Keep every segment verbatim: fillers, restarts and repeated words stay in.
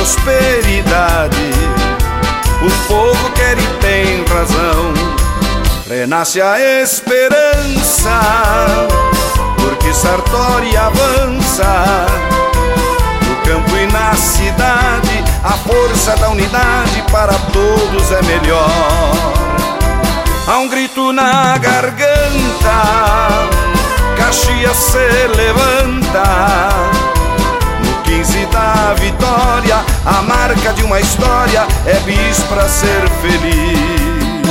prosperidade. O povo quer e tem razão. Renasce a esperança, porque Sartori avança. No campo e na cidade, a força da unidade para todos é melhor. Há um grito na garganta, Caxias se levanta. No quinze da vitória, a marca de uma história é bis pra ser feliz.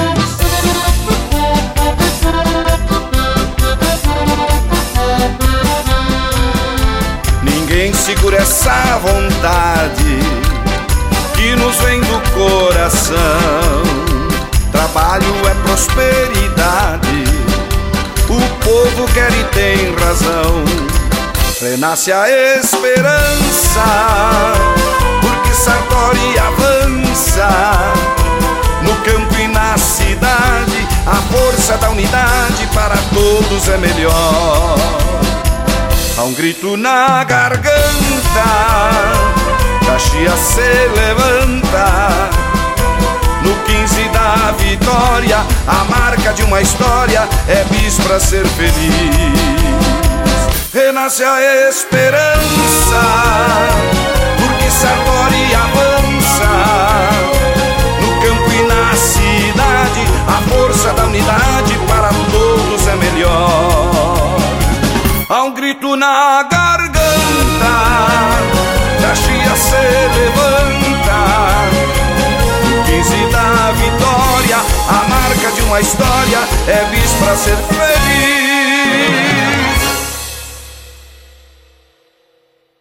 Ninguém segura essa vontade que nos vem do coração. Trabalho é prosperidade, o povo quer e tem razão. Renasce a esperança, porque Sartori avança. No campo e na cidade, a força da unidade para todos é melhor. Há um grito na garganta, Caxias se levanta. No quinze da vitória, a marca de uma história é bis pra ser feliz. Renasce a esperança, porque Sartori avança. No campo e na cidade, a força da unidade para todos é melhor. Há um grito na garganta, Caxias se levanta. quinze da vitória, a marca de uma história é bis pra ser feliz.